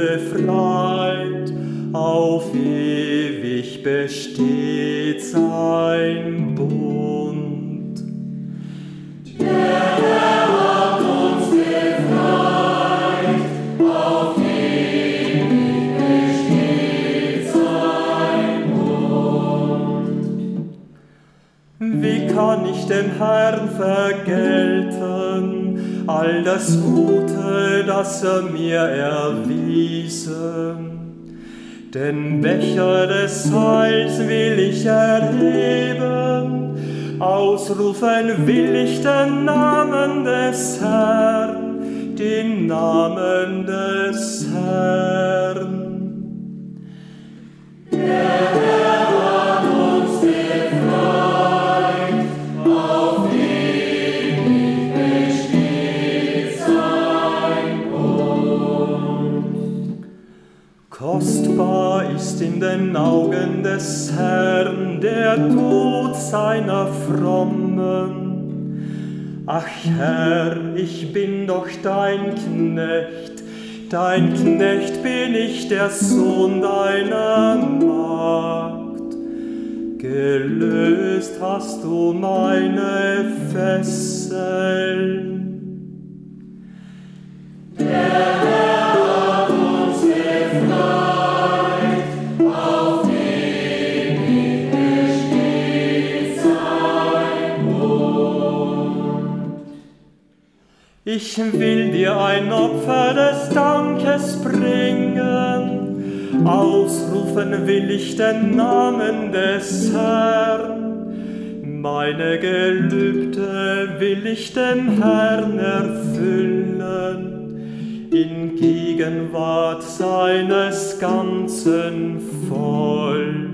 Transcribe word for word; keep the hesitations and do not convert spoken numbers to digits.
befreit, auf ewig besteht sein Bund. Der Herr hat uns befreit, auf ewig besteht sein Bund. Wie kann ich dem Herrn vergelten all das Gute, das er mir erwiesen? Den Becher des Heils will ich erheben, ausrufen will ich den Namen des Herrn, den Namen des Herrn. Der Herr hat uns befreit, auf ewig besteht sein Bund. Kostbar ist in den Augen des Herrn der Tod seiner Frommen. Ach Herr, ich bin doch dein Knecht, dein Knecht bin ich, der Sohn deiner Magd. Gelöst hast du meine Fesseln. Der Herr hat uns befreit, auf ewig besteht sein Bund. Ich will dir ein Opfer des Dankes bringen, ausrufen will ich den Namen des Herrn. Meine Gelübde will ich dem Herrn erfüllen, in Gegenwart seines ganzen Volks.